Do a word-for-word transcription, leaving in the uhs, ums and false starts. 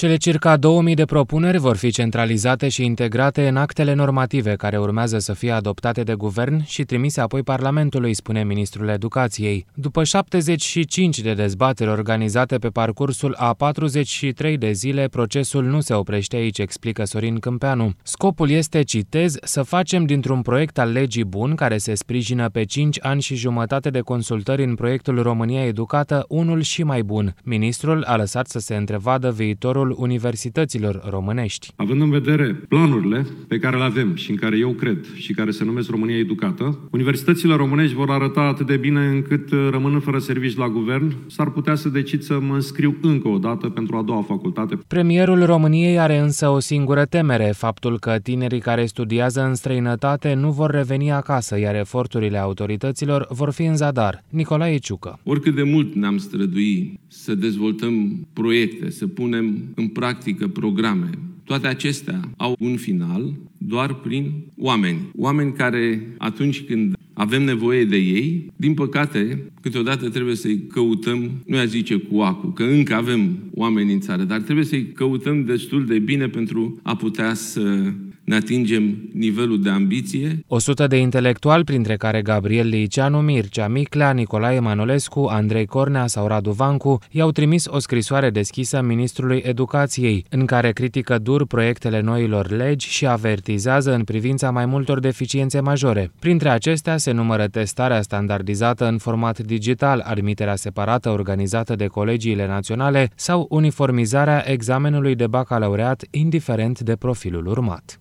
Cele circa două mii de propuneri vor fi centralizate și integrate în actele normative care urmează să fie adoptate de guvern și trimise apoi Parlamentului, spune ministrul Educației. După șaptezeci și cinci de dezbateri organizate pe parcursul a patruzeci și trei de zile, procesul nu se oprește aici, explică Sorin Câmpeanu. Scopul este, citez, să facem dintr-un proiect al legii bun, care se sprijină pe cinci ani și jumătate de consultări în proiectul România Educată, unul și mai bun. Ministrul a lăsat să se întrevadă viitorul universităților românești. Având în vedere planurile pe care le avem și în care eu cred și care se numesc România Educată, universitățile românești vor arăta atât de bine încât, rămânând fără servici la guvern, s-ar putea să decid să mă înscriu încă o dată pentru a doua facultate. Premierul României are însă o singură temere, faptul că tinerii care studiază în străinătate nu vor reveni acasă, iar eforturile autorităților vor fi în zadar. Nicolae Ciucă. Oricât de mult ne-am strădui să dezvoltăm proiecte, să punem în practică programe, toate acestea au un final doar prin oameni. Oameni care, atunci când avem nevoie de ei, din păcate, câteodată trebuie să-i căutăm, nu i-a zice cu acul, că încă avem oameni în țară, dar trebuie să-i căutăm destul de bine pentru a putea să ne atingem nivelul de ambiție. o sută de intelectuali, printre care Gabriel Liceanu, Mircea Miclea, Nicolae Manolescu, Andrei Cornea sau Radu Vancu, i-au trimis o scrisoare deschisă ministrului Educației, în care critică dur proiectele noilor legi și avertizează în privința mai multor deficiențe majore. Printre acestea se numără testarea standardizată în format digital, admiterea separată organizată de colegiile naționale sau uniformizarea examenului de bacalaureat, indiferent de profilul urmat.